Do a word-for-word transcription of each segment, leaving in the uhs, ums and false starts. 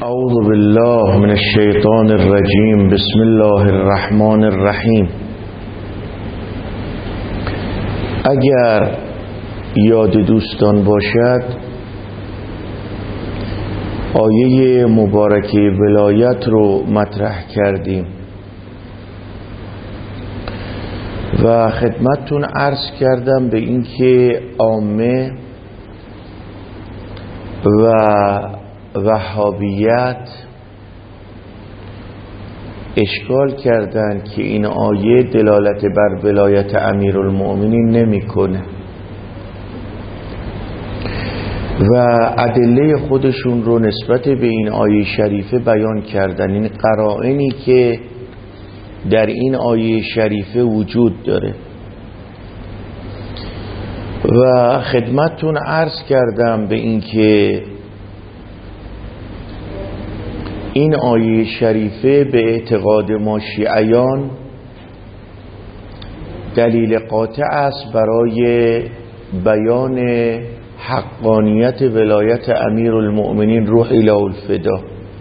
اعوذ بالله من الشیطان الرجیم. بسم الله الرحمن الرحیم. اگر یاد دوستان باشد، آیه مبارکه ولایت رو مطرح کردیم و خدمتتون عرض کردم به اینکه عامه و وهابیت اشکال کردند که این آیه دلالت بر ولایت امیرالمؤمنین نمیکنه و ادله خودشون رو نسبت به این آیه شریفه بیان کردن. این قرائنی که در این آیه شریفه وجود داره و خدمتتون عرض کردم به این که این آیه شریفه به اعتقاد ما شیعیان دلیل قاطع است برای بیان حقانیت ولایت امیرالمؤمنین روحی له الفدا.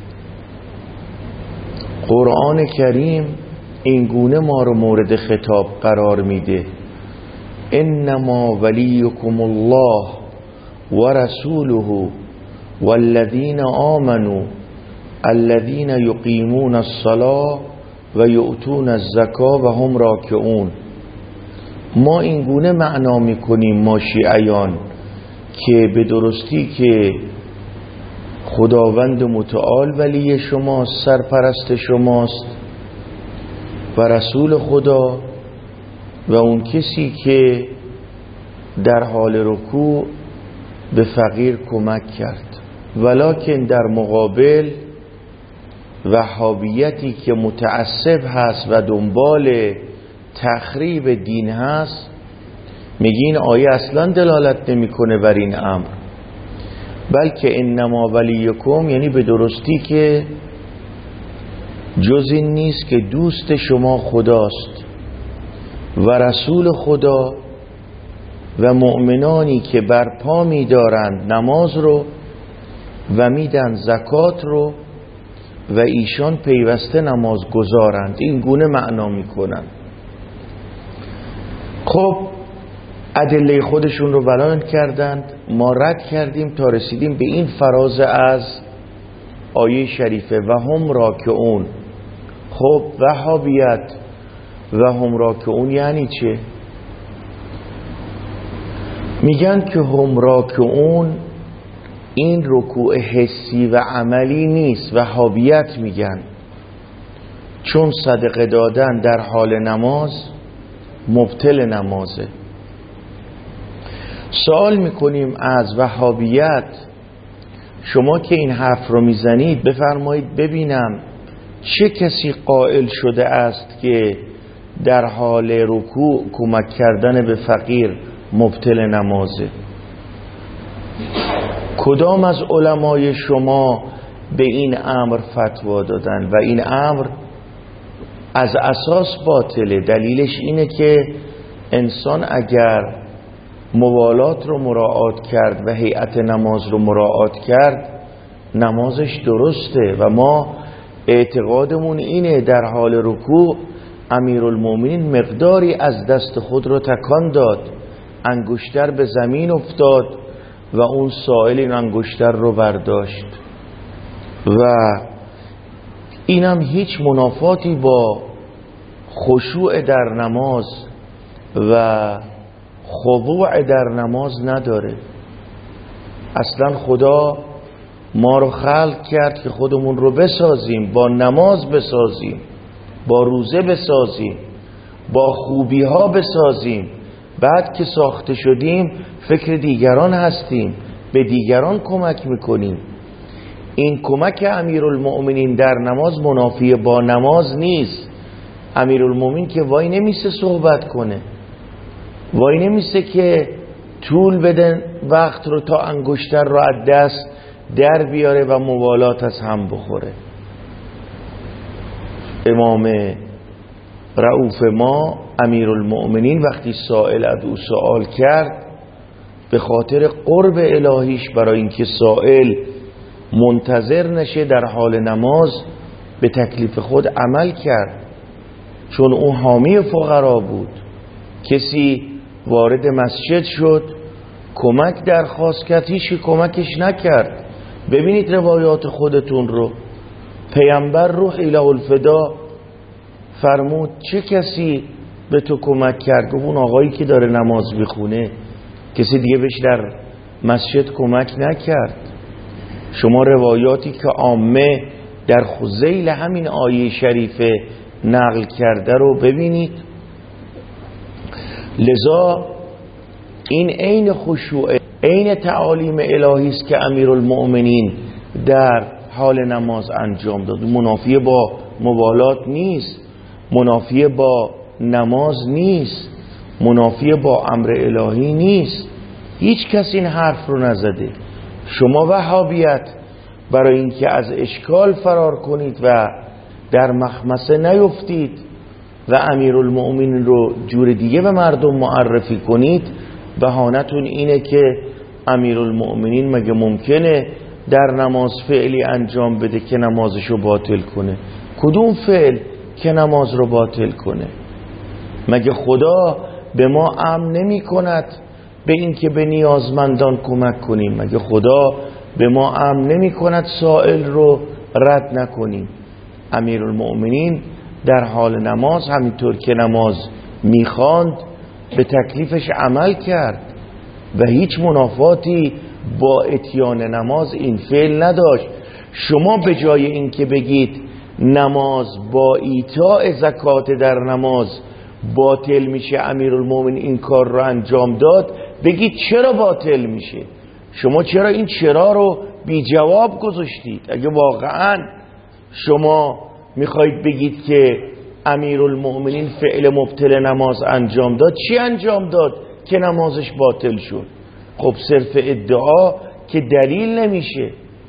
قرآن کریم این گونه ما رو مورد خطاب قرار میده: انما ولیکم الله و رسوله والذین آمنوا الذين يقيمون الصلاة و یؤتون الزکاة و هم راکعون. ما این گونه معنا میکنیم ما شیعیان که به درستی که خداوند متعال ولی شماست، سرپرست شماست و رسول خدا و اون کسی که در حال رکوع به فقیر کمک کرد. ولکن در مقابل وهابیتی که متعصب هست و دنبال تخریب دین هست میگه این آیه اصلا دلالت نمیکنه بر این امر، بلکه انما ولیکم یعنی به درستی که جز این نیست که دوست شما خداست و رسول خدا و مؤمنانی که برپا میدارند نماز رو و میدن زکات رو و ایشان پیوسته نماز گذارند. این گونه معنا میکنن. خب ادله خودشون رو بیان کردند، ما رد کردیم تا رسیدیم به این فراز از آیه شریفه و هم راکعون. خب وهابیت و هم راکعون یعنی چه؟ میگن که هم راکعون این رکوع حسی و عملی نیست. وهابیت میگن چون صدقه دادن در حال نماز مبطل نمازه. سوال میکنیم از وهابیت، شما که این حرف رو میزنید بفرمایید ببینم چه کسی قائل شده است که در حال رکوع کمک کردن به فقیر مبطل نمازه؟ کدام از علمای شما به این امر فتوا دادن و این امر از اساس باطله؟ دلیلش اینه که انسان اگر موالات رو مراعات کرد و هیئت نماز رو مراعات کرد نمازش درسته و ما اعتقادمون اینه در حال رکوع امیرالمؤمنین مقداری از دست خود رو تکان داد، انگشتر به زمین افتاد و اون سائل این انگشتر رو برداشت و اینم هیچ منافاتی با خشوع در نماز و خضوع در نماز نداره. اصلا خدا ما رو خلق کرد که خودمون رو بسازیم، با نماز بسازیم، با روزه بسازیم، با خوبی ها بسازیم. بعد که ساخته شدیم فکر دیگران هستیم، به دیگران کمک میکنیم. این کمک امیرالمؤمنین در نماز منافی با نماز نیست. امیرالمؤمنین که وای نمیسه صحبت کنه، وای نمیسه که طول بده وقت رو تا انگشتر رو از دست در بیاره و موالات از هم بخوره. امام رؤوف ما امیرالمؤمنین وقتی سائل از او سوال کرد به خاطر قرب الهیش، برای اینکه سائل منتظر نشه در حال نماز به تکلیف خود عمل کرد، چون او حامی فقرا بود. کسی وارد مسجد شد کمک درخواست کرد، هیچ کمکش نکرد. ببینید روایات خودتون رو. پیامبر روح اله الفدا فرمود چه کسی به تو کمک کرد؟ گفت اون آقایی که داره نماز میخونه، کسی دیگه بهش در مسجد کمک نکرد. شما روایاتی که عامه در ذیل همین آیه شریفه نقل کرده رو ببینید. لذا این عین خشوع، عین تعالیم الهی است که امیرالمؤمنین در حال نماز انجام داد. منافی با مبالات نیست، منافی با نماز نیست، منافی با امر الهی نیست. هیچ کس این حرف رو نزده. شما وهابیت برای اینکه از اشکال فرار کنید و در مخمسه نیفتید و امیرالمؤمنین رو جور دیگه به مردم معرفی کنید، بهانتون اینه که امیرالمؤمنین مگه ممکنه در نماز فعلی انجام بده که نمازشو باطل کنه؟ کدوم فعل که نماز رو باطل کنه؟ مگه خدا به ما امر نمی کند به این که به نیازمندان کمک کنیم؟ مگه خدا به ما امر نمی کند سائل رو رد نکنیم؟ امیرالمؤمنین در حال نماز همینطور که نماز میخواند به تکلیفش عمل کرد و هیچ منافاتی با اتیان نماز این فعل نداشت. شما به جای این که بگید نماز با ایتاء زکات در نماز باطل میشه، امیرالمومنین این کار رو انجام داد، بگید چرا باطل میشه؟ شما چرا این چرا رو بی جواب گذاشتید؟ اگه واقعا شما میخواید بگید که امیرالمومنین فعل مبطل نماز انجام داد، چی انجام داد که نمازش باطل شد؟ خب صرف ادعا که دلیل نمیشه.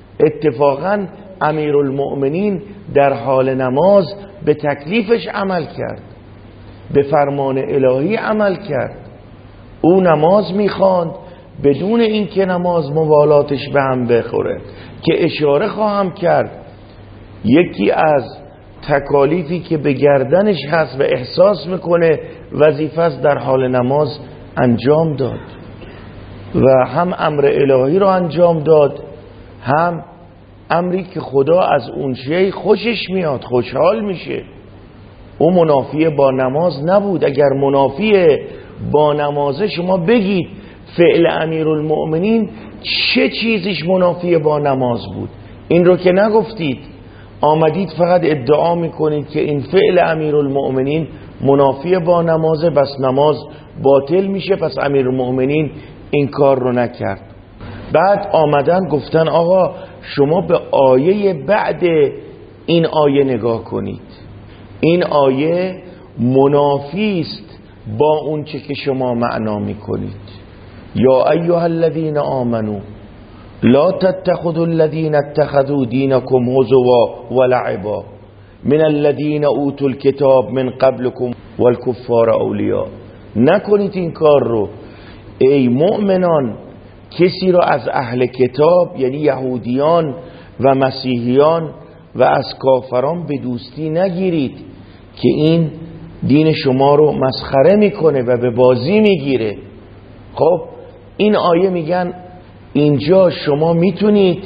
اتفاقا امیرالمؤمنین در حال نماز به تکلیفش عمل کرد، به فرمان الهی عمل کرد. او نماز میخواند بدون اینکه نماز موالاتش به هم بخوره، که اشاره خواهم کرد یکی از تکالیفی که به گردنش هست و احساس میکنه وظیفه است در حال نماز انجام داد و هم امر الهی رو انجام داد، هم امری که خدا از اون شی خوشش میاد، خوشحال میشه. او منافی با نماز نبود. اگر منافی با نمازه شما بگید فعل امیرالمؤمنین چه چیزیش منافی با نماز بود. این رو که نگفتید، آمدید فقط ادعا میکنید که این فعل امیرالمؤمنین منافی با نمازه، بس نماز باطل میشه، پس امیرالمؤمنین این کار رو نکرد. بعد آمدن گفتن آقا شما به آیه بعد این آیه نگاه کنید، این آیه منافی است با اون چه که شما معنا میکنید. یا ایها الذین آمنو لا تتخذوا الذین اتخذوا دینکم هزوا ولعبا من الذین اوتوا الکتاب من قبلکم والکفار اولیاء. نکنید این کار رو ای مؤمنان، کسی را از اهل کتاب یعنی یهودیان و مسیحیان و از کافران به دوستی نگیرید که این دین شما رو مسخره میکنه و به بازی میگیره. خب این آیه میگن اینجا شما میتونید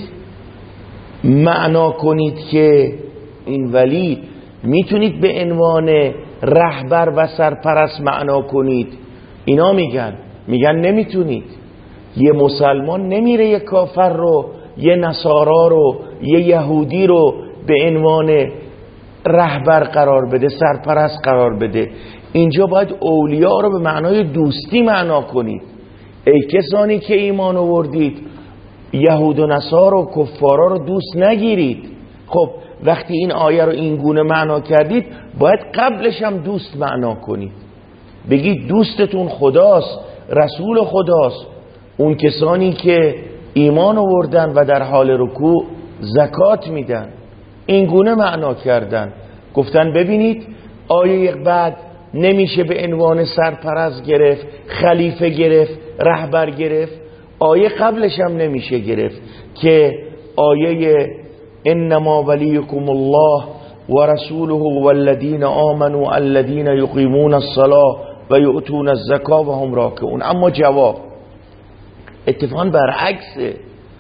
معنا کنید که این ولی میتونید به عنوان رهبر و سرپرست معنا کنید. اینا میگن میگن نمیتونید. یه مسلمان نمیره یه کافر رو، یه نصارا رو، یه یهودی رو به عنوان رهبر قرار بده، سرپرست قرار بده. اینجا باید اولیاء رو به معنای دوستی معنا کنید. ای کسانی که ایمان آوردید یهود و نصارا و کفارا رو دوست نگیرید. خب وقتی این آیه رو این گونه معنا کردید، باید قبلش هم دوست معنا کنید. بگید دوستتون خداست، رسول خداست، اون کسانی که ایمان آوردن و در حال رکوع زکات میدن. این گونه معنا کردن. گفتن ببینید آیه بعد نمیشه به عنوان سرپرست گرفت، خلیفه گرفت، رهبر گرفت. آیه قبلش هم نمیشه گرفت که آیه انما ولیکم الله و رسوله والذین آمنوا الذین یقیمون الصلاة و یؤتون الزکاة و هم راکعون. اما جواب اتفاقا برعکسه.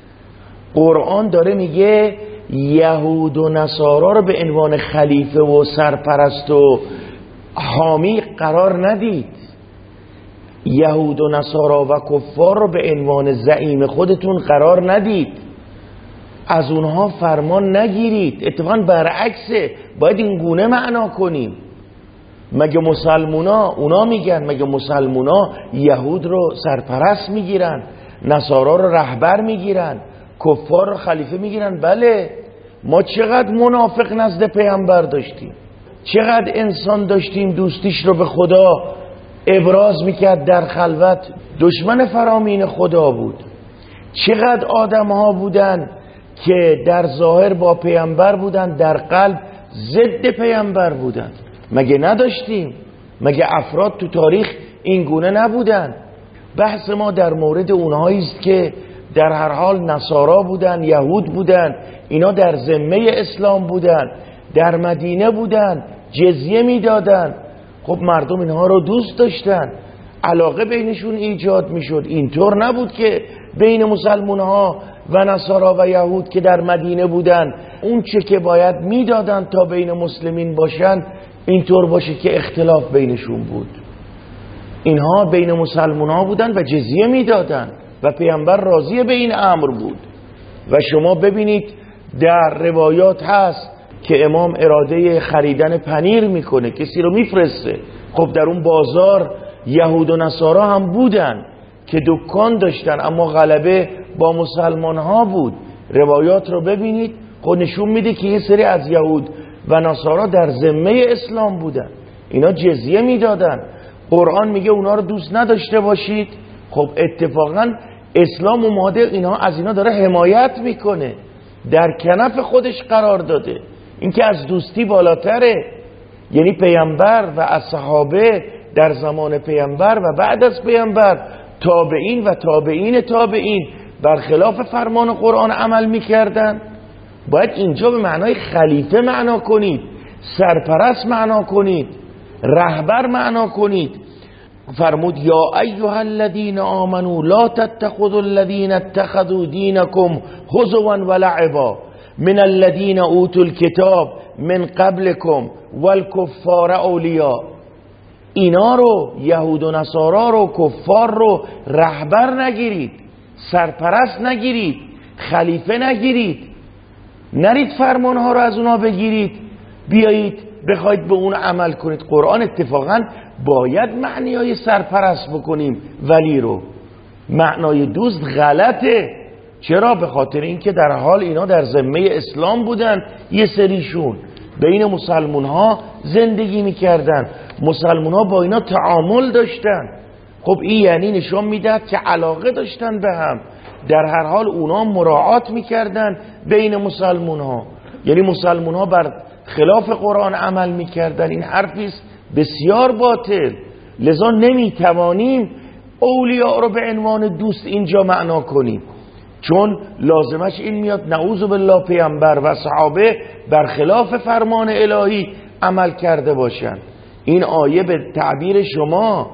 قرآن داره میگه یهود و نصارا رو به عنوان خلیفه و سرپرست و حامی قرار ندید. یهود و نصارا و کفار رو به عنوان زعیم خودتون قرار ندید، از اونها فرمان نگیرید. اتفاقا برعکسه، باید این گونه معنا کنیم. مگه مسلمونا اونا میگن مگه مسلمونا یهود رو سرپرست میگیرن، نصارا رو رهبر میگیرن، کفار رو خلیفه میگیرن؟ بله. ما چقدر منافق نزد پیامبر داشتیم، چقدر انسان داشتیم دوستیش رو به خدا ابراز میکرد در خلوت دشمن فرامین خدا بود. چقدر آدم ها بودن که در ظاهر با پیامبر بودن، در قلب ضد پیامبر بودن. مگه نداشتیم؟ مگه افراد تو تاریخ این گونه نبودن؟ بحث ما در مورد اونهایی است که در هر حال نصارا بودن، یهود بودن، اینا در ذمه اسلام بودن، در مدینه بودن، جزیه میدادن. خب مردم اینها رو دوست داشتن، علاقه بینشون ایجاد میشد. اینطور نبود که بین مسلمان ها و نصارا و یهود که در مدینه بودن اون چه که باید میدادن تا بین مسلمین باشن اینطور باشه که اختلاف بینشون بود. اینها بین مسلمان ها بودن و جزیه میدادن و پیامبر راضی به این امر بود. و شما ببینید در روایات هست که امام اراده خریدن پنیر میکنه، کسی رو میفرسته. خب در اون بازار یهود و نصارا هم بودن که دکان داشتن، اما غلبه با مسلمان ها بود. روایات رو ببینید، خب نشون میده که یه سری از یهود و نصارا در ذمه اسلام بودن، اینا جزیه میدادن. قرآن میگه اونا رو دوست نداشته باشید. خب اتفاقا اسلام اومده اینا از اینا داره حمایت میکنه، در کنف خودش قرار داده. این که از دوستی بالاتره. یعنی پیامبر و از صحابه در زمان پیامبر و بعد از پیامبر، تابعین و تابعین تابعین برخلاف فرمان قرآن عمل میکردن. باید اینجا به معنای خلیفه معنا کنید، سرپرست معنا کنید، رهبر معنا کنید. فرمود یا ایها الذین آمنوا لا تتخذوا الذین اتخذوا دینکم هزوا ولعبا من الذین اوتوا الکتاب من قبلکم والکفار اولیاء. اینا رو، یهود و نصارا رو، کفار رو رهبر نگیرید، سرپرست نگیرید، خلیفه نگیرید. نرید فرمانها رو از اونا بگیرید بیایید بخواید به اون عمل کنید. قرآن اتفاقا باید معنای سرپرست بکنیم ولی رو، معنای دوست غلطه. چرا؟ به خاطر اینکه در حال اینا در ذمه اسلام بودن، یه سریشون بین مسلمون ها زندگی میکردن، مسلمون ها با اینا تعامل داشتن. خب این یعنی نشون میداد که علاقه داشتن به هم، در هر حال اونا مراعات میکردن بین مسلمون ها، یعنی مسلمون ها بر خلاف قرآن عمل میکردن. این حرفیست بسیار باطل. لذا نمیتوانیم اولیاء رو به عنوان دوست اینجا معنا کنیم، چون لازمش این میاد نعوذ بالله پیامبر و صحابه برخلاف فرمان الهی عمل کرده باشند. این آیه به تعبیر شما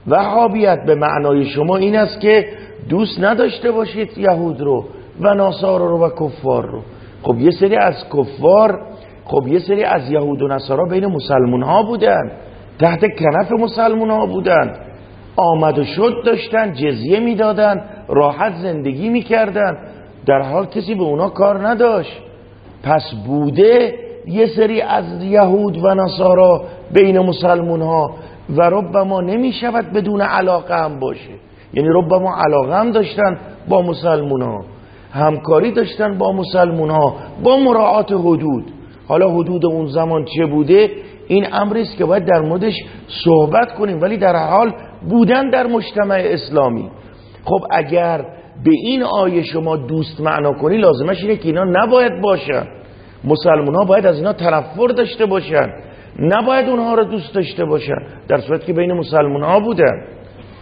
وهابیت به معنای شما این است که دوست نداشته باشید یهود رو و نصارا رو و کفار رو. خب یه سری از کفار، خب یه سری از یهود و نصارا بین مسلمون ها بودن، تحت کنف مسلمون ها بودن، آمد و شد داشتن، جزیه میدادن، راحت زندگی میکردن، در حال کسی به اونا کار نداشت. پس بوده یه سری از یهود و نصارا بین مسلمون ها و ربما نمیشود بدون علاقه هم باشه. یعنی ربما علاقه هم داشتن با مسلمون ها، همکاری داشتن با مسلمون ها با مراعات حدود. حالا حدود اون زمان چه بوده این امری است که باید در موردش صحبت کنیم، ولی در هر حال بودن در مجتمع اسلامی. خب اگر به این آیه شما دوست معنا کنی، لازمش اینه که اینا نباید باشن. مسلمان ها باید از اینا تنفر داشته باشن، نباید اونها رو دوست داشته باشن، در صورتی که بین مسلمان ها بودن.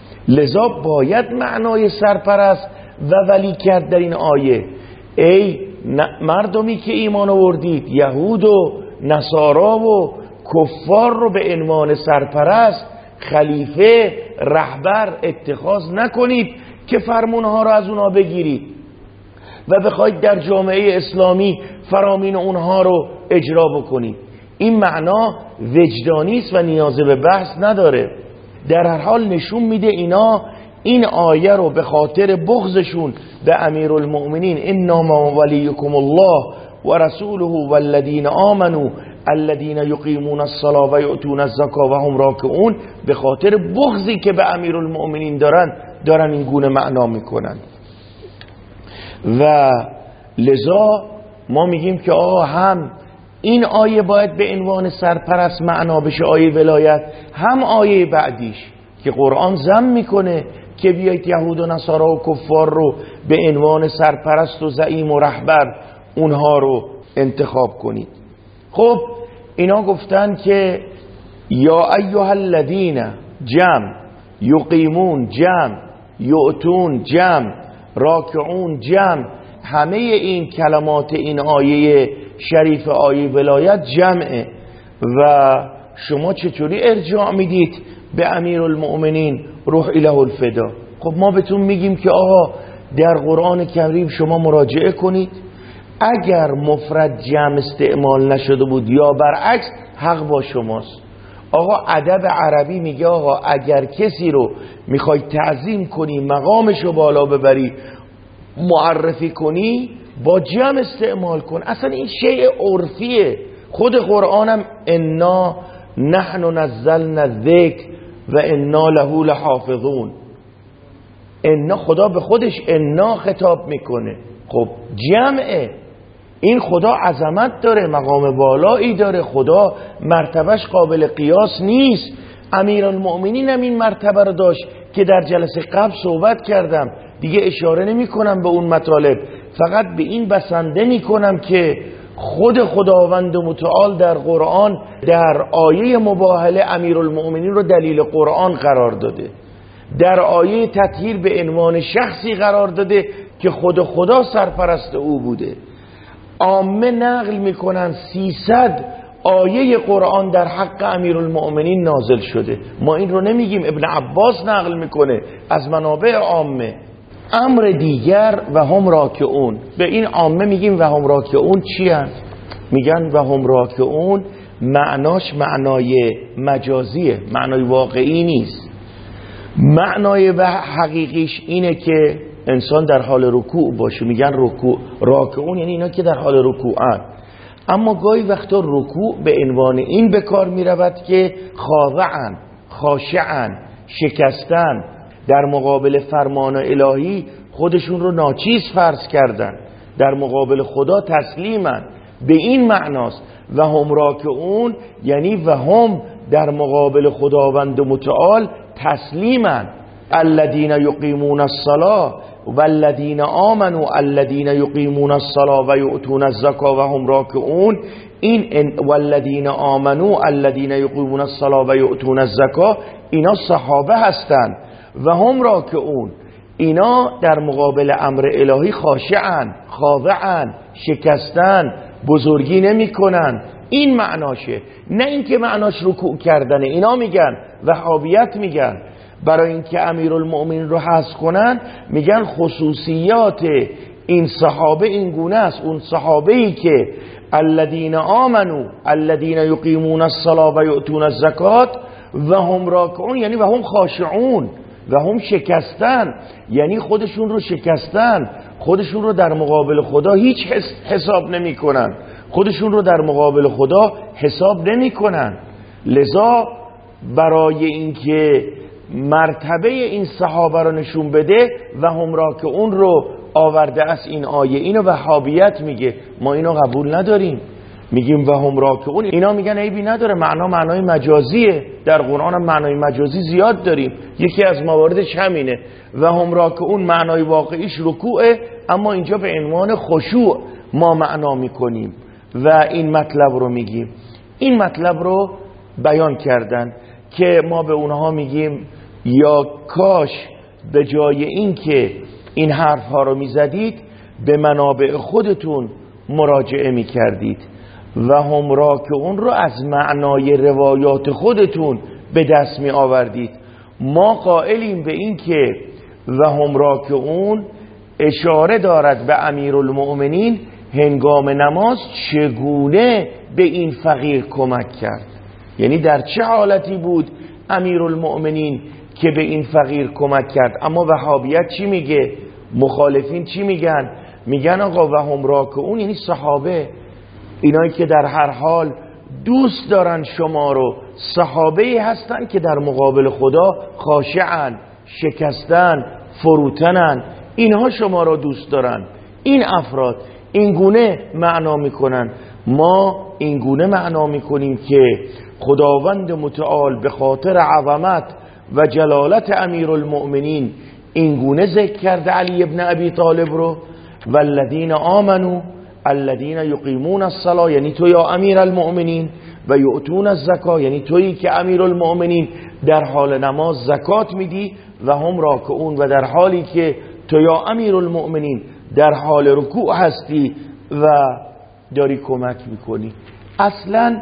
لذا باید معنای سرپرست و ولی کرد در این آیه ای مردمی که ایمان آوردید یهود و نصارا و کفار رو به عنوان سرپرست، خلیفه، رهبر اتخاذ نکنید که فرمانها رو از اونها بگیرید و بخواید در جامعه اسلامی فرامین اونها رو اجرا بکنید. این معنا وجدانی است و نیاز به بحث نداره. در هر حال نشون میده اینا این آیه رو به خاطر بغضشون به امیرالمؤمنین انما ولیکم الله و رسوله والذین آمنوا الذین یقیمون الصلاة و یؤتون الزکاة و هم راکعون، به خاطر بغضی که به امیرالمؤمنین دارن دارن این گونه معنا میکنن. و لذا ما میگیم که آقا هم این آیه باید به عنوان سرپرست معنا بشه، آیه ولایت، هم آیه بعدیش که قرآن ذم میکنه که بیایید یهود و نصارا و کفار رو به عنوان سرپرست و زعیم و رهبر اونها رو انتخاب کنید. خب اینا گفتن که یا ایها الذین جمع، یقیمون جمع، یؤتون جمع، راکعون جمع، همه این کلمات این آیه شریف آیه ولایت جمعه و شما چطوری ارجاع میدید به امیرالمؤمنین روح اله الفدا؟ خب ما بهتون میگیم که آقا در قرآن کریم شما مراجعه کنید، اگر مفرد جمع استعمال نشده بود یا برعکس حق با شماست. آقا ادب عربی میگه آقا اگر کسی رو میخوای تعظیم کنی، مقامش رو بالا ببری، معرفی کنی، با جمع استعمال کن. اصلا این شیء عرفیه. خود قرآنم انا نحن نزلنا الذکر و انا له لحافظون، انا خدا به خودش انا خطاب میکنه. خب جمعه، این خدا عظمت داره، مقام بالایی داره، خدا مرتبهش قابل قیاس نیست. امیرالمؤمنین هم این مرتبه رو داشت که در جلسه قبل صحبت کردم، دیگه اشاره نمی کنم به اون مطالب، فقط به این بسنده می کنم که خود خداوند متعال در قرآن در آیه مباهله امیرالمؤمنین رو دلیل قرآن قرار داده، در آیه تطهیر به عنوان شخصی قرار داده که خود خدا سرپرست او بوده. عامه نقل میکنن سیصد آیه قرآن در حق امیرالمؤمنین نازل شده. ما این رو نمیگیم، ابن عباس نقل میکنه از منابع عامه. امر دیگر و هم راکعون، به این عامه میگیم و هم راکعون چی هست؟ میگن و هم راکعون معناش معنای مجازیه، معنای واقعی نیست. معنای و حقیقیش اینه که انسان در حال رکوع باشه، میگن رکوع راکعون یعنی اینا که در حال رکوعن. اما گاهی وقتا رکوع به عنوان این به کار میرود که خاضعن، خاشعن، شکستن، در مقابل فرمان الهی خودشون رو ناچیز فرض کردن، در مقابل خدا تسلیمن. به این معناست و هم راکعون، یعنی و هم در مقابل خداوند متعال تسلیمن. الذین یقیمون الصلاة والذین آمنوا الذین یقیمون الصلاة و یؤتون الزکاة و هم راکعون، این والذین آمنوا الذین یقیمون الصلاة و یؤتون الزکاة اینا صحابه هستند و هم راکعون، اینا در مقابل امر الهی خاشعن، خاضعن، شکستن، بزرگی نمی کنن. این معناشه، نه اینکه معناش رکوع کردنه. اینا میگن وهابیت میگن برای اینکه امیرالمؤمنین رو حذف کنن میگن خصوصیات این صحابه این گونه است. اون صحابه ای که الذین آمنوا الذین یقیمون الصلاة و یؤتون الزکاة و هم راکعون، یعنی و هم خاشعون و هم شکستن، یعنی خودشون رو شکستن، خودشون رو در مقابل خدا هیچ حساب نمی کنن، خودشون رو در مقابل خدا حساب نمی کنن. لذا برای اینکه مرتبه این صحابه رو نشون بده و هم راکعون رو آورده از این آیه. اینو وهابیت میگه، ما اینو قبول نداریم، میگیم و هم راکعون. اینا میگن عیبی نداره، معنا معنای مجازیه، در قرآن هم معنای مجازی زیاد داریم، یکی از مواردش همینه. و هم راکعون معنای واقعیش رکوعه، اما اینجا به عنوان خشوع ما معنا میکنیم و این مطلب رو میگیم. این مطلب رو بیان کردن که ما به اونها میگیم یا کاش به جای این که این حرف ها رو میزدید به منابع خودتون مراجعه می کردید و هم راکعون رو از معنای روایات خودتون به دست می آوردید. ما قائلیم به این که و هم راکعون اشاره دارد به امیرالمؤمنین هنگام نماز چگونه به این فقیر کمک کرد، یعنی در چه حالتی بود امیرالمؤمنین که به این فقیر کمک کرد. اما وهابیت چی میگه؟ مخالفین چی میگن؟ میگن آقا و هم راکعون یعنی صحابه، اینایی که در هر حال دوست دارن شما رو، صحابه‌ای هستن که در مقابل خدا خاشعن، شکستن، فروتنن، اینها شما رو دوست دارن. این افراد این گونه معنا میکنن. ما این گونه معنا میکنیم که خداوند متعال به خاطر عظمت و جلالت امیرالمؤمنین این گونه ذکر کرده علی ابن ابی طالب رو. والذین آمنوا الذین یقیمون الصلاة، یعنی تو یا امیرالمؤمنین، و یؤتون الزکات، یعنی تویی که امیرالمؤمنین در حال نماز زکات میدی، و هم راکعون، و در حالی که تو یا امیرالمؤمنین در حال رکوع هستی و داری کمک میکنی. اصلا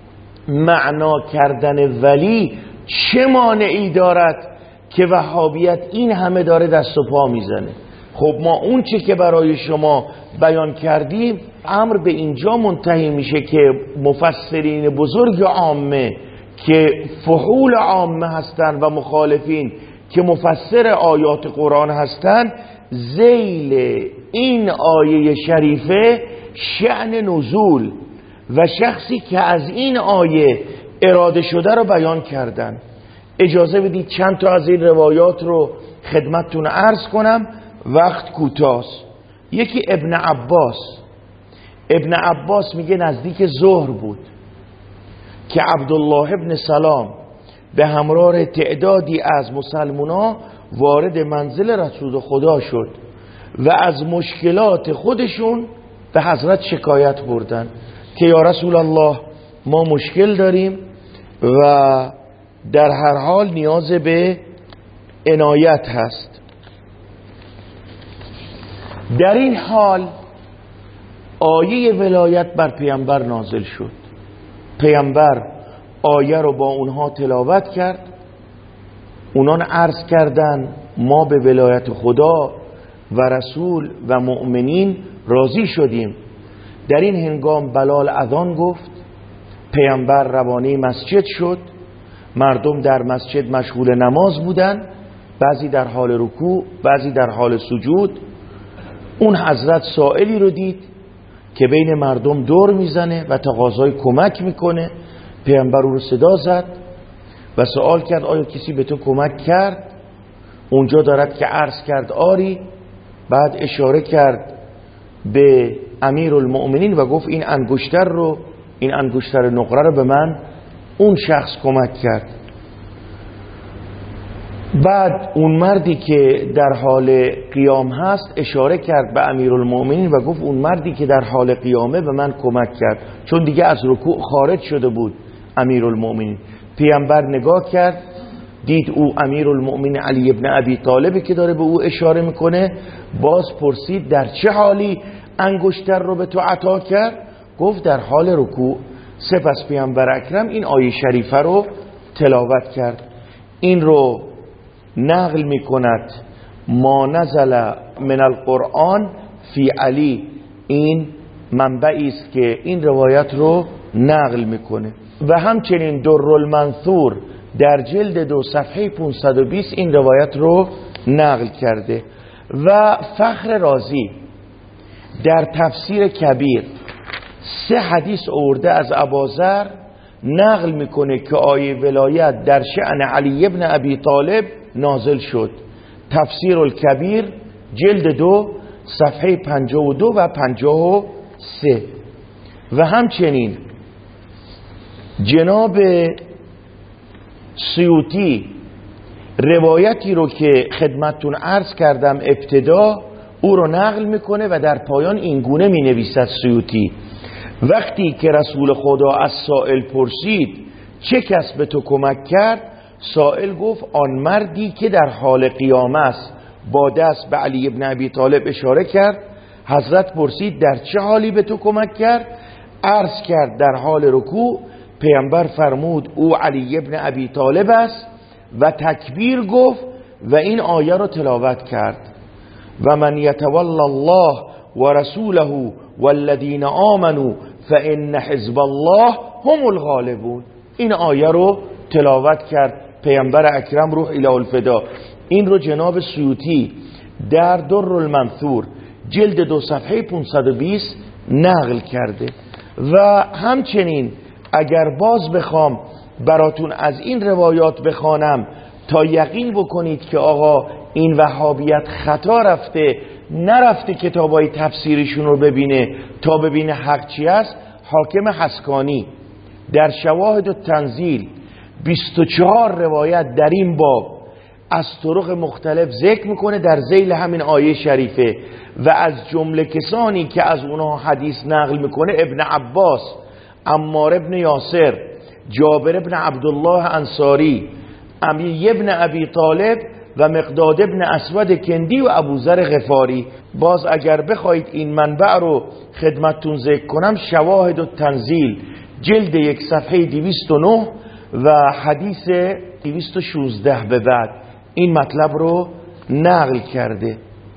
معنا کردن ولی چه مانعی دارد که وهابیت این همه داره دست و پا میزنه؟ خب ما اون چه که برای شما بیان کردیم، امر به اینجا منتهی میشه که مفسرین بزرگ عامه که فحول عامه هستن و مخالفین که مفسر آیات قرآن هستن، ذیل این آیه شریفه شأن نزول و شخصی که از این آیه اراده شده رو بیان کردن. اجازه بدید چند تا از این روایات رو خدمتتون عرض کنم، وقت کوتاه. یکی ابن عباس ابن عباس میگه نزدیک ظهر بود که عبدالله ابن سلام به همراه تعدادی از مسلمونا وارد منزل رسول خدا شد و از مشکلات خودشون به حضرت شکایت بردن که یا رسول الله ما مشکل داریم و در هر حال نیاز به عنایت هست. در این حال آیه ولایت بر پیامبر نازل شد. پیامبر آیه رو با اونها تلاوت کرد. اونان عرض کردن ما به ولایت خدا و رسول و مؤمنین راضی شدیم. در این هنگام بلال اذان گفت، پیامبر روانه مسجد شد، مردم در مسجد مشغول نماز بودن، بعضی در حال رکوع، بعضی در حال سجود. اون حضرت سائلی رو دید که بین مردم دور میزنه و تقاضای کمک میکنه. پیامبر او رو صدا زد و سوال کرد آیا کسی به تو کمک کرد؟ اونجا دارد که عرض کرد آری. بعد اشاره کرد به امیرالمؤمنین و گفت این انگشتر رو، این انگشتر نقره رو به من اون شخص کمک کرد. بعد اون مردی که در حال قیام هست اشاره کرد به امیرالمؤمنین و گفت اون مردی که در حال قیامه به من کمک کرد، چون دیگه از رکوع خارج شده بود امیرالمؤمنین. پیامبر نگاه کرد، دید او امیرالمؤمنین علی ابن ابی طالبی که داره به او اشاره میکنه. باز پرسید در چه حالی انگشتر رو به تو عطا کرد؟ گفت در حال رکوع. سپس پیامبر اکرم این آیه شریفه رو تلاوت کرد. این رو نقل میکند ما نزل من القرآن فی علی، این منبعی است که این روایت رو نقل میکنه. و همچنین در المنثور در جلد دو صفحه پانصد و بیست این روایت رو نقل کرده. و فخر رازی در تفسیر کبیر سه حدیث آورده از ابوذر، نقل میکنه که آیه ولایت در شأن علی ابن ابی طالب نازل شد. تفسیر الکبیر جلد دو صفحه پنجاه و دو و پنجاه و سه. و همچنین جناب سیوطی روایتی رو که خدمتتون عرض کردم ابتدا، او رو نقل میکنه و در پایان این گونه می نویسد سیوطی: وقتی که رسول خدا از سائل پرسید چه کس به تو کمک کرد، سائل گفت آن مردی که در حال قیام است. با دست به علی ابن ابی طالب اشاره کرد حضرت پرسید در چه حالی به تو کمک کرد؟ عرض کرد در حال رکوع. پیامبر فرمود او علی ابن ابی طالب است و تکبیر گفت و این آیه رو تلاوت کرد و من یتولی الله و رسوله والذین آمنوا فان حزب الله هم الغالبون. این آیه رو تلاوت کرد پیامبر اکرم روح اله الفدا. این رو جناب سیوطی در در المنثور جلد دو صفحه پانصد و بیست نقل کرده. و همچنین اگر باز بخوام براتون از این روایات بخوانم تا یقین بکنید که آقا این وهابیت خطا رفته، نرفته کتابای تفسیرشون رو ببینه تا ببینه حق چی است، حاکم حسکانی در شواهد و تنزیل بیست و چهار روایت در این باب از طرق مختلف ذکر میکنه در ذیل همین آیه شریفه. و از جمله کسانی که از اونها حدیث نقل میکنه ابن عباس، عمار ابن یاسر، جابر ابن عبدالله انصاری، علی ابن ابی طالب و مقداد ابن اسود کندی و ابوذر غفاری. باز اگر بخواید این منبع رو خدمتتون ذکر کنم، شواهد و تنزیل جلد یک صفحه دویست و نه و حدیث دویست و شانزده به بعد این مطلب رو نقل کرده.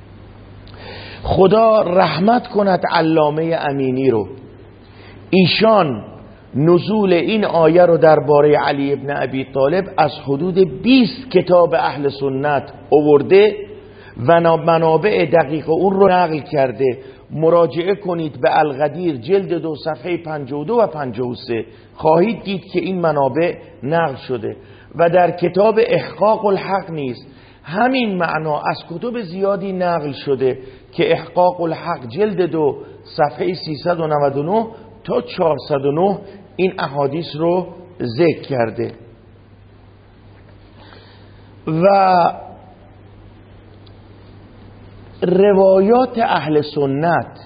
خدا رحمت کند علامه امینی رو. ایشان نزول این آیه رو درباره علی ابن ابی طالب از حدود بیست کتاب اهل سنت آورده و منابع دقیق اون رو نقل کرده. مراجعه کنید به القدیر جلد دو صفحه پنجاه و دو و پنجاه و سه، خواهید دید که این منابع نقل شده. و در کتاب احقاق الحق نیست همین معنا از کتب زیادی نقل شده که احقاق الحق جلد دو صفحه سیصد و نود و نه تا چهارصد و نه این احادیث رو ذکر کرده. و روایات اهل سنت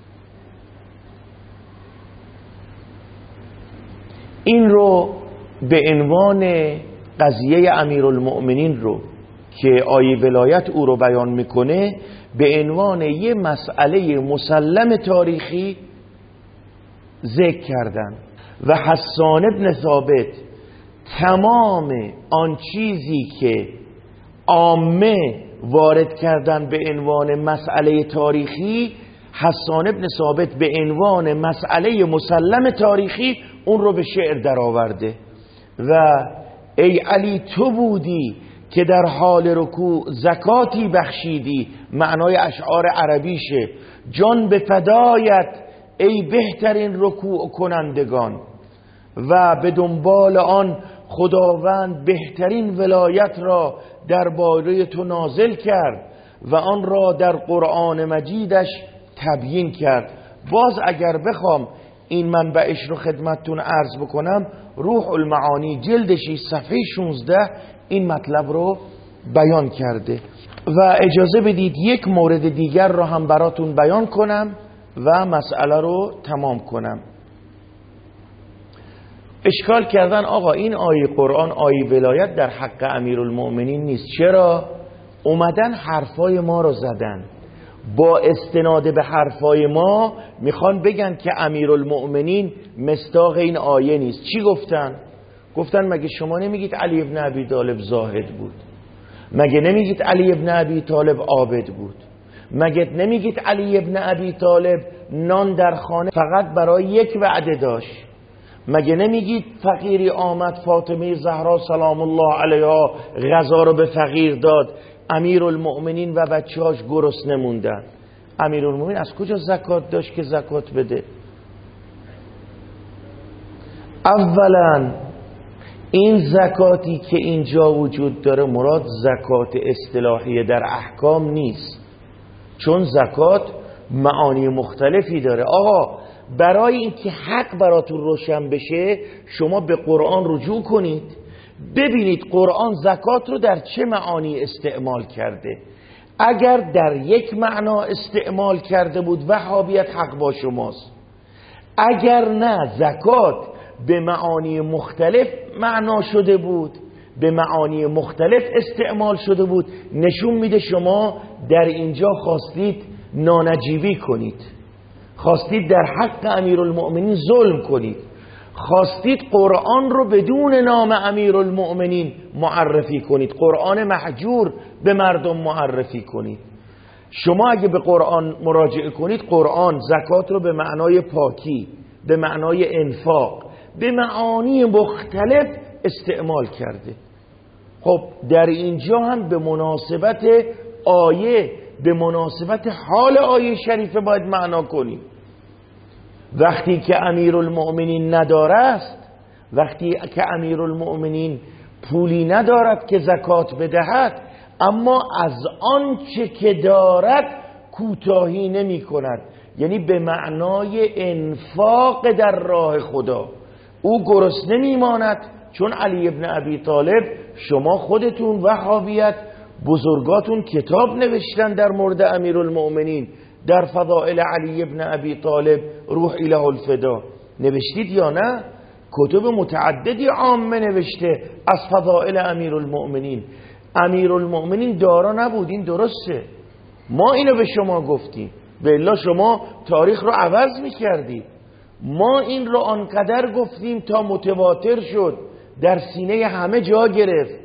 این رو به عنوان قضیه امیرالمؤمنین رو که آیه ولایت او رو بیان میکنه به عنوان یه مسئله مسلم تاریخی ذکر کردن. و حسان ابن ثابت تمام آن چیزی که عامه وارد کردن به عنوان مسئله تاریخی، حسان ابن ثابت به عنوان مسئله مسلم تاریخی اون رو به شعر در آورده. و ای علی تو بودی که در حال رکوع زکاتی بخشیدی، معنای اشعار عربیشه، جان به فدایت ای بهترین رکوع کنندگان. و به دنبال آن خداوند بهترین ولایت را درباره تو نازل کرد و آن را در قرآن مجیدش تبیین کرد. باز اگر بخوام این منبعش رو خدمتتون عرض بکنم، روح المعانی جلد شش صفحه شانزده این مطلب رو بیان کرده. و اجازه بدید یک مورد دیگر رو هم براتون بیان کنم و مسئله رو تمام کنم. اشکال کردن آقا این آیه قرآن آیه ولایت در حق امیرالمؤمنین نیست. چرا؟ اومدن حرفای ما رو زدن، با استناد به حرفای ما میخوان بگن که امیرالمؤمنین مصداق این آیه نیست. چی گفتن؟ گفتن مگه شما نمیگید علی ابن ابی طالب زاهد بود؟ مگه نمیگید علی ابن ابی طالب عابد بود؟ مگه نمیگید علی ابن ابی طالب نان در خانه فقط برای یک وعده داشت؟ مگه نمیگید فقیری آمد فاطمه زهرا سلام الله علیها غذا رو به فقیر داد، امیرالمؤمنین و بچه‌هاش گرسنه موندن؟ امیرالمؤمنین از کجا زکات داشت که زکات بده؟ اولا این زکاتی که اینجا وجود داره مراد زکات اصطلاحی در احکام نیست، چون زکات معانی مختلفی داره. آقا برای اینکه حق براتون روشن بشه شما به قرآن رجوع کنید، ببینید قرآن زکات رو در چه معانی استعمال کرده. اگر در یک معنا استعمال کرده بود وهابیت حق با شماست، اگر نه زکات به معانی مختلف معنا شده بود، به معانی مختلف استعمال شده بود، نشون میده شما در اینجا خواستید نانجیبی کنید، خواستید در حق امیرالمؤمنین ظلم کنید، خواستید قرآن رو بدون نام امیرالمؤمنین معرفی کنید، قرآن محجور به مردم معرفی کنید. شما اگه به قرآن مراجعه کنید، قرآن زکات رو به معنای پاکی، به معنای انفاق، به معانی مختلف استعمال کرده. خب در اینجا هم به مناسبت آیه، به مناسبت حال آیه شریفه باید معنا کنیم. وقتی که امیرالمؤمنین نداره است، وقتی که امیرالمؤمنین پولی ندارد که زکات بدهد، اما از آنچه که دارد کوتاهی نمی کند، یعنی به معنای انفاق در راه خدا. او گرسنه نمیماند، چون علی ابن ابی طالب، شما خودتون وهابیت بزرگاتون کتاب نوشتن در مورد امیرالمؤمنین، در فضائل علی ابن ابی طالب روح اله الفدا، نوشتید یا نه؟ کتب متعددی عامه نوشته از فضائل امیرالمؤمنین. امیرالمؤمنین دارا نبود، این درسته، ما اینو به شما گفتیم، به الا شما تاریخ رو عوض میکردید. ما این رو آنقدر گفتیم تا متواتر شد، در سینه همه جا گرفت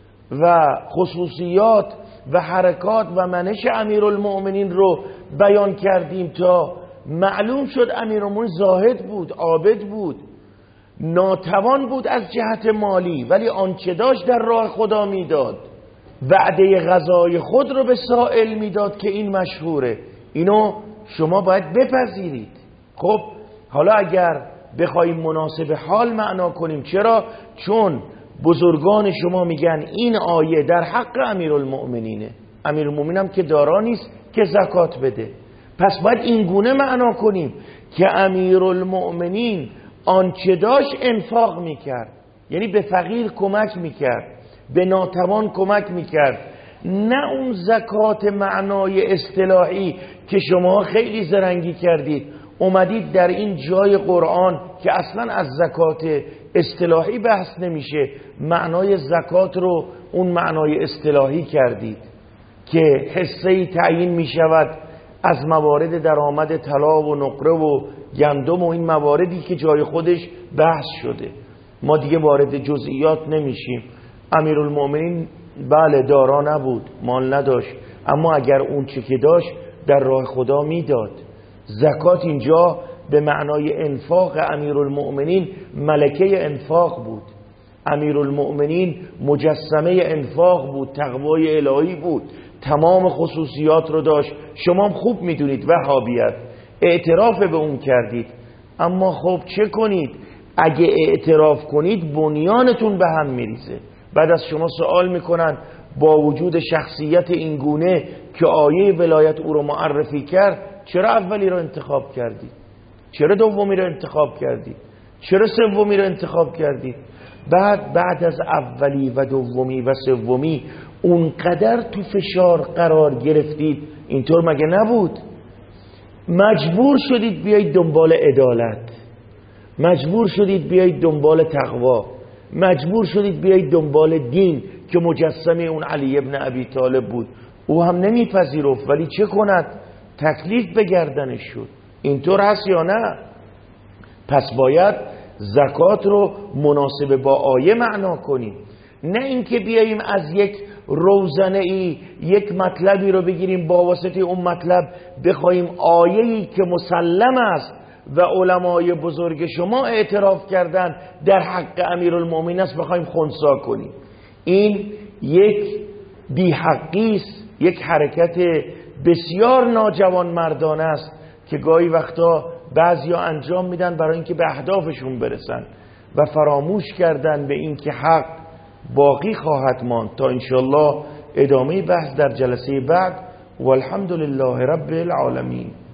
و خصوصیات و حرکات و منش امیرالمؤمنین رو بیان کردیم تا معلوم شد امیرالمؤمنین زاهد بود، عابد بود، ناتوان بود از جهت مالی، ولی آنچه داشت در راه خدا میداد. وعده غذای خود رو به سائل میداد که این مشهوره، اینو شما باید بپذیرید. خب حالا اگر بخوایم مناسب حال معنا کنیم، چرا؟ چون بزرگان شما میگن این آیه در حق امیرالمؤمنینه، امیرالمؤمنین هم که دارا نیست که زکات بده، پس باید این گونه معنا کنیم که امیرالمؤمنین آنچه داشت انفاق میکرد، یعنی به فقیر کمک میکرد، به ناتوان کمک میکرد، نه اون زکات معنای اصطلاحی که شما خیلی زرنگی کردید، اومدید در این جای قرآن که اصلا از زکات اصطلاحی بحث نمیشه، معنای زکات رو اون معنای اصطلاحی کردید که حصه‌ای تعیین میشود از موارد درآمد طلا و نقره و گندم و این مواردی که جای خودش بحث شده. ما دیگه وارد جزئیات نمیشیم. امیرالمؤمنین بله دارا نبود، مال نداشت، اما اگر اون چه که داشت در راه خدا میداد. زکات اینجا به معنای انفاق امیرالمؤمنین ملکه انفاق بود، امیرالمؤمنین مجسمه انفاق بود، تقوای الهی بود، تمام خصوصیات رو داشت. شما هم خوب میدونید وهابیت اعتراف به اون کردید، اما خب چه کنید؟ اگه اعتراف کنید بنیانتون به هم میریزه. بعد از شما سوال میکنن با وجود شخصیت این گونه که آیه ولایت او رو معرفی کرد، چرا اولی رو انتخاب کردید؟ چرا دومی رو انتخاب کردید؟ چرا سومی رو انتخاب کردید؟ بعد بعد از اولی و دومی و سومی اونقدر تو فشار قرار گرفتید، اینطور مگه نبود؟ مجبور شدید بیایید دنبال عدالت، مجبور شدید بیایید دنبال تقوا، مجبور شدید بیایید دنبال دین که مجسمه اون علی ابن ابی طالب بود. او هم نمیپذیرفت، ولی چه کند؟ تکلیف به گردنش شد. اینطور هست یا نه؟ پس باید زکات رو مناسب با آیه معنا کنیم، نه اینکه بیاییم از یک روزنه ای یک مطلبی رو بگیریم با واسطه اون مطلب بخوایم آیه‌ای که مسلم است و علمای بزرگ شما اعتراف کردن در حق امیرالمؤمنین است بخوایم خنثی کنیم. این یک بی‌حقی است، یک حرکت بسیار ناجوان مردانه است که گاهی وقتا بعضیا انجام میدن برای اینکه به اهدافشون برسن و فراموش کردن به این که حق باقی خواهد ماند. تا انشالله ادامه بحث در جلسه بعد. والحمد لله رب العالمین.